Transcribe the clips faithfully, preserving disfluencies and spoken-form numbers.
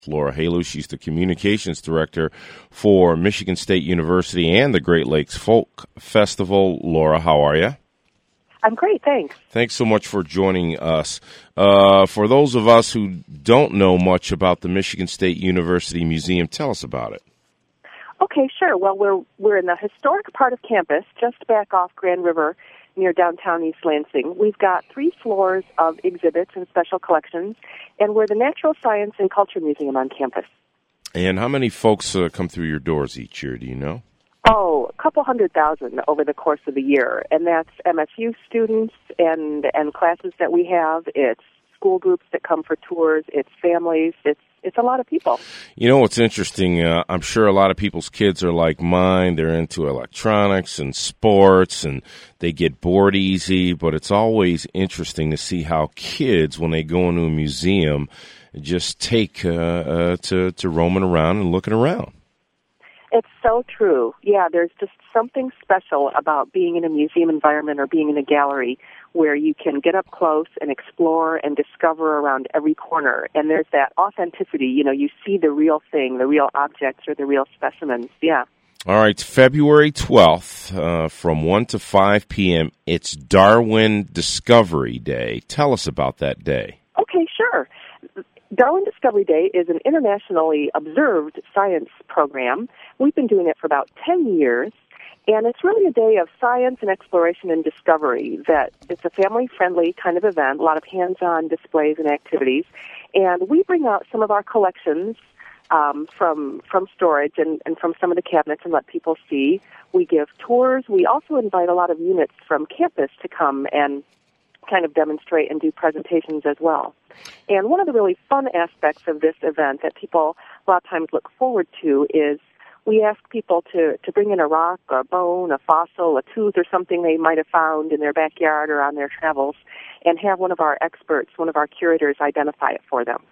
Laura Halu. She's the communications director for Michigan State University and the Great Lakes Folk Festival. Laura, how are you? I'm great, thanks. Thanks so much for joining us. Uh, for those of us who don't know much about the Michigan State University Museum, tell us about it. Okay, sure. Well, we're we're in the historic part of campus, just back off Grand River, near downtown East Lansing. We've got three floors of exhibits and special collections, and we're the Natural Science and Culture Museum on campus. And how many folks uh, come through your doors each year, do you know? Oh, a couple hundred thousand over the course of the year, and that's M S U students and and classes that we have. It's school groups that come for tours. It's families. It's it's a lot of people. You know what's interesting? Uh, I'm sure a lot of people's kids are like mine. They're into electronics and sports, and they get bored easy. But it's always interesting to see how kids, when they go into a museum, just take uh, uh, to to roaming around and looking around. It's so true. Yeah, there's just something special about being in a museum environment or being in a gallery where you can get up close and explore and discover around every corner. And there's that authenticity. You know, you see the real thing, the real objects or the real specimens. Yeah. All right, February twelfth uh, from one to five p.m. It's Darwin Discovery Day. Tell us about that day. Okay, sure. Darwin Discovery Day is an internationally observed science program. We've been doing it for about ten years, and it's really a day of science and exploration and discovery. That it's a family-friendly kind of event, a lot of hands-on displays and activities, and we bring out some of our collections um, from from storage and, and from some of the cabinets and let people see. We give tours. We also invite a lot of units from campus to come and kind of demonstrate and do presentations as well. And one of the really fun aspects of this event that people a lot of times look forward to is we ask people to, to bring in a rock, a bone, a fossil, a tooth, or something they might have found in their backyard or on their travels, and have one of our experts, one of our curators, identify it for them.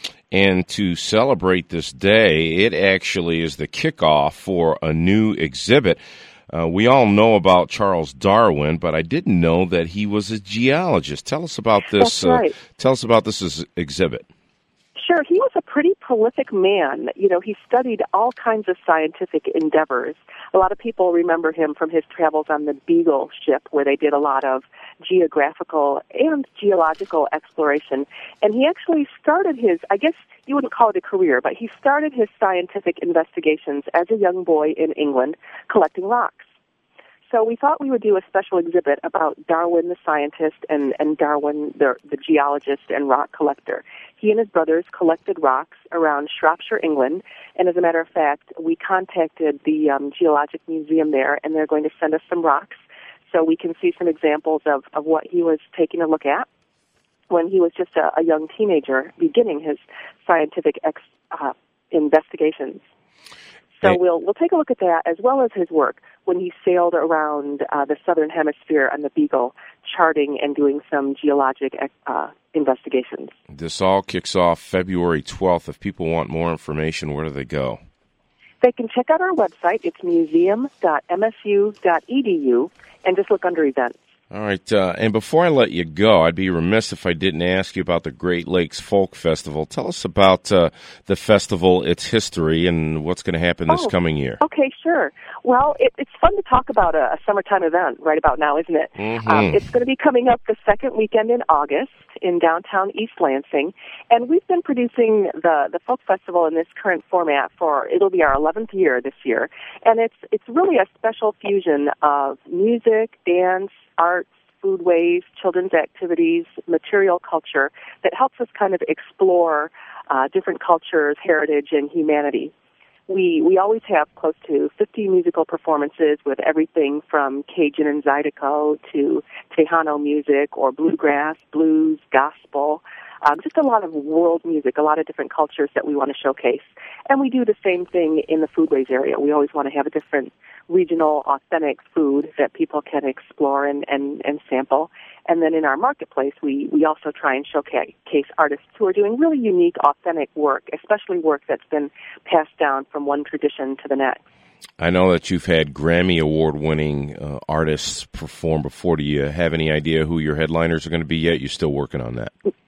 And to celebrate this day, it actually is the kickoff for a new exhibit. Uh, we all know about Charles Darwin, but I didn't know that he was a geologist. Tell us about this. That's right. Uh, tell us about this exhibit. Sure. He was a pretty prolific man. You know, he studied all kinds of scientific endeavors. A lot of people remember him from his travels on the Beagle ship, where they did a lot of geographical and geological exploration. And he actually started his, I guess you wouldn't call it a career, but he started his scientific investigations as a young boy in England collecting rocks. So we thought we would do a special exhibit about Darwin the scientist and, and Darwin the, the geologist and rock collector. He and his brothers collected rocks around Shropshire, England, and as a matter of fact, we contacted the um, Geologic Museum there, and they're going to send us some rocks so we can see some examples of, of what he was taking a look at when he was just a, a young teenager beginning his scientific ex, uh, investigations. So hey. we'll we'll take a look at that as well as his work when he sailed around uh, the southern hemisphere on the Beagle, charting and doing some geologic uh, investigations. This all kicks off February twelfth. If people want more information, where do they go? They can check out our website. It's museum dot m s u dot e d u and just look under events. All right, uh, and before I let you go, I'd be remiss if I didn't ask you about the Great Lakes Folk Festival. Tell us about uh, the festival, its history, and what's going to happen this oh, coming year. Okay, sure. Well, it, it's fun to talk about a, a summertime event right about now, isn't it? Mm-hmm. Um, it's going to be coming up the second weekend in August in downtown East Lansing, and we've been producing the, the folk festival in this current format for, it'll be our eleventh year this year, and it's it's really a special fusion of music, dance, arts, foodways, children's activities, material culture that helps us kind of explore uh, different cultures, heritage, and humanity. We we always have close to fifty musical performances with everything from Cajun and Zydeco to Tejano music or bluegrass, blues, gospel, um, just a lot of world music, a lot of different cultures that we want to showcase. And we do the same thing in the foodways area. We always want to have a different regional, authentic food that people can explore and, and, and sample. And then in our marketplace, we, we also try and showcase artists who are doing really unique, authentic work, especially work that's been passed down from one tradition to the next. I know that you've had Grammy Award-winning uh, artists perform before. Do you have any idea who your headliners are going to be yet? You're still working on that?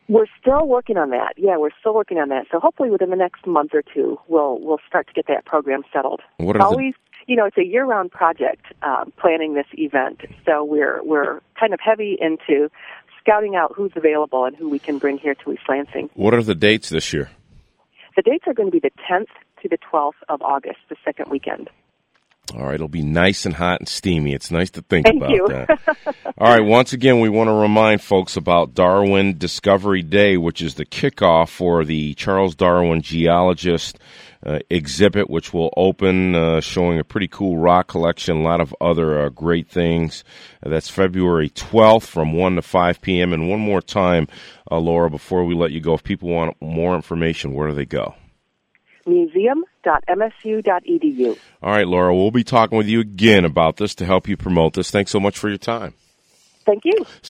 We're still working on that. Yeah, we're still working on that. So hopefully within the next month or two, we'll we'll start to get that program settled. What are Always, the... you know, it's a year-round project uh, planning this event. So we're we're kind of heavy into scouting out who's available and who we can bring here to East Lansing. What are the dates this year? The dates are going to be the tenth to the twelfth of August, the second weekend. All right, it'll be nice and hot and steamy. It's nice to think Thank about you. that. All right, once again, we want to remind folks about Darwin Discovery Day, which is the kickoff for the Charles Darwin Geologist uh, exhibit, which will open uh, showing a pretty cool rock collection, a lot of other uh, great things. Uh, that's February twelfth from one to five p.m. And one more time, uh, Laura, before we let you go, if people want more information, where do they go? museum dot m s u dot e d u. All right, Laura, we'll be talking with you again about this to help you promote this. Thanks so much for your time. Thank you.